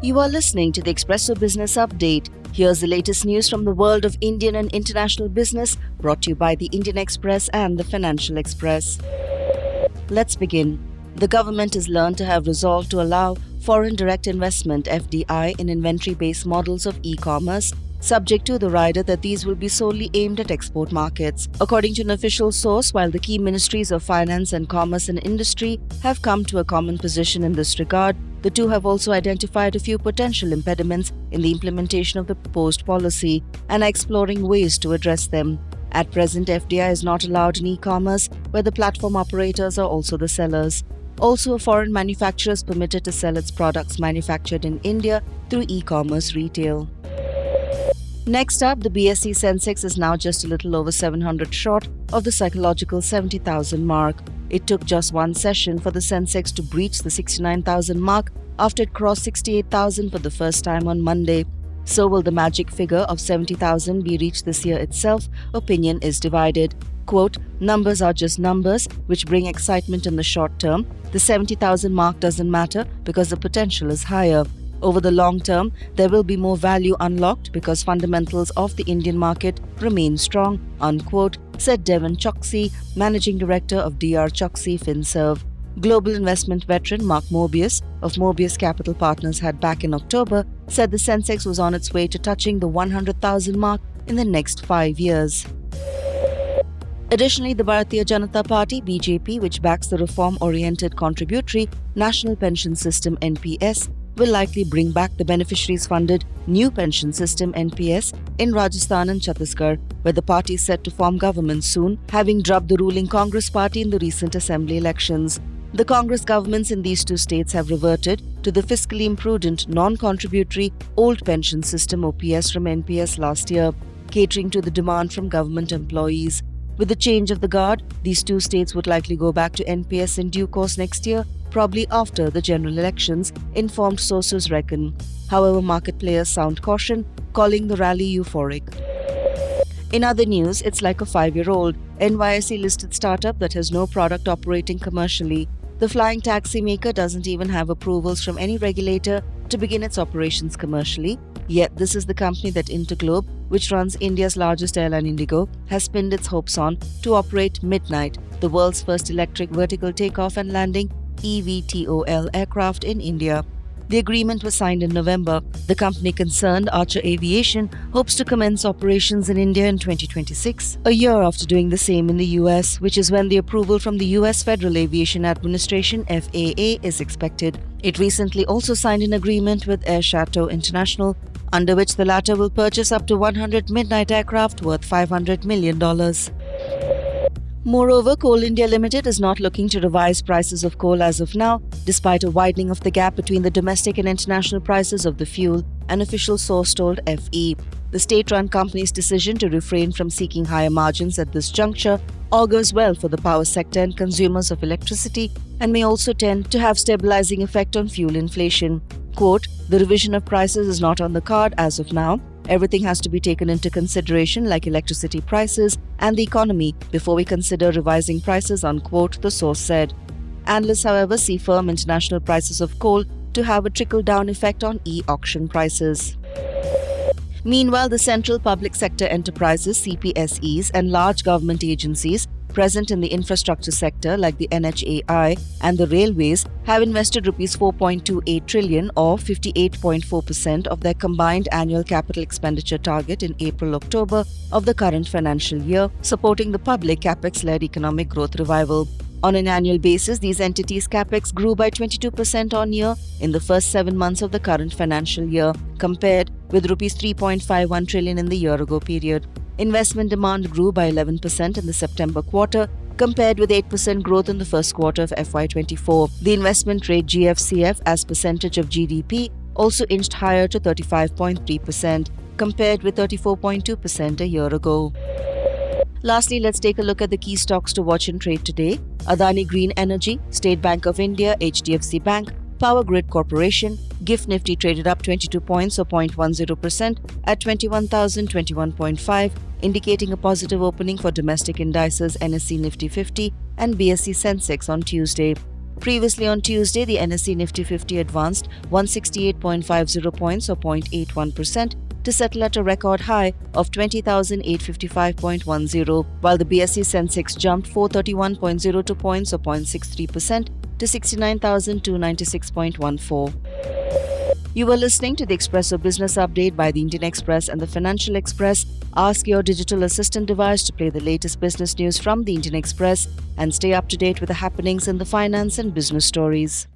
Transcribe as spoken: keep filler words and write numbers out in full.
You are listening to the Expresso Business Update. Here's the latest news from the world of Indian and international business, brought to you by the Indian Express and the Financial Express. Let's begin. The government has learned to have resolved to allow foreign direct investment F D I in inventory-based models of e-commerce, subject to the rider that these will be solely aimed at export markets. According to an official source, while the key ministries of Finance and Commerce and Industry have come to a common position in this regard, the two have also identified a few potential impediments in the implementation of the proposed policy and are exploring ways to address them. At present, F D I is not allowed in e-commerce, where the platform operators are also the sellers. Also, a foreign manufacturer is permitted to sell its products manufactured in India through e-commerce retail. Next up, the B S E Sensex is now just a little over seven hundred short of the psychological seventy thousand mark. It took just one session for the Sensex to breach the sixty-nine thousand mark after it crossed sixty-eight thousand for the first time on Monday. So will the magic figure of seventy thousand be reached this year itself? Opinion is divided. Quote, numbers are just numbers, which bring excitement in the short term. The seventy thousand mark doesn't matter because the potential is higher. Over the long term, there will be more value unlocked because fundamentals of the Indian market remain strong, unquote, said Devon Choksey, Managing Director of D R Choksey FinServe. Global investment veteran Mark Mobius of Mobius Capital Partners had back in October said the Sensex was on its way to touching the one hundred thousand mark in the next five years. Additionally, the Bharatiya Janata Party B J P, which backs the reform-oriented contributory National Pension System N P S, will likely bring back the beneficiaries-funded new pension system N P S in Rajasthan and Chhattisgarh, where the party is set to form government soon, having drubbed the ruling Congress party in the recent assembly elections. The Congress governments in these two states have reverted to the fiscally imprudent, non-contributory old pension system O P S from N P S last year, catering to the demand from government employees. With the change of the guard, these two states would likely go back to N P S in due course next year, probably after the general elections, informed sources reckon. However, market players sound caution, calling the rally euphoric. In other news, it's like a five-year-old N Y S E-listed startup that has no product operating commercially. The flying taxi maker doesn't even have approvals from any regulator to begin its operations commercially. Yet, this is the company that Interglobe, which runs India's largest airline Indigo, has pinned its hopes on to operate Midnight, the world's first electric vertical takeoff and landing E V T O L aircraft in India. The agreement was signed in November. The company concerned, Archer Aviation, hopes to commence operations in India in twenty twenty-six, a year after doing the same in the U S, which is when the approval from the U S Federal Aviation Administration F A A is expected. It recently also signed an agreement with Air Chateau International, under which the latter will purchase up to one hundred Midnight aircraft worth five hundred million dollars. Moreover, Coal India Limited is not looking to revise prices of coal as of now, despite a widening of the gap between the domestic and international prices of the fuel, an official source told F E. The state-run company's decision to refrain from seeking higher margins at this juncture augurs well for the power sector and consumers of electricity and may also tend to have stabilizing effect on fuel inflation. Quote, the revision of prices is not on the card as of now. Everything has to be taken into consideration, like electricity prices and the economy, before we consider revising prices, unquote, the source said. Analysts, however, see firm international prices of coal to have a trickle-down effect on e-auction prices. Meanwhile, the central public sector enterprises, C P S Es, and large government agencies present in the infrastructure sector like the N H A I and the railways have invested rupees four point two eight trillion or fifty-eight point four percent of their combined annual capital expenditure target in April-October of the current financial year, supporting the public capex-led economic growth revival. On an annual basis, these entities' capex grew by twenty-two percent on year in the first seven months of the current financial year, compared with rupees three point five one trillion in the year-ago period. Investment demand grew by eleven percent in the September quarter, compared with eight percent growth in the first quarter of F Y twenty-four. The investment rate G F C F as percentage of G D P also inched higher to thirty-five point three percent, compared with thirty-four point two percent a year ago. Lastly, let's take a look at the key stocks to watch and trade today. Adani Green Energy, State Bank of India, H D F C Bank, Power Grid Corporation. GIFT Nifty traded up twenty-two points or zero point one zero percent at twenty-one thousand twenty-one point five, indicating a positive opening for domestic indices N S E Nifty fifty and B S E Sensex on Tuesday. Previously on Tuesday, the N S E Nifty fifty advanced one hundred sixty-eight point five zero points or zero point eight one percent to settle at a record high of twenty thousand eight hundred fifty-five point one zero, while the B S E Sensex jumped four hundred thirty-one point zero two points or zero point six three percent to sixty-nine thousand two hundred ninety-six point one four. You were listening to the Expresso Business Update by the Indian Express and the Financial Express. Ask your digital assistant device to play the latest business news from the Indian Express and stay up to date with the happenings in the finance and business stories.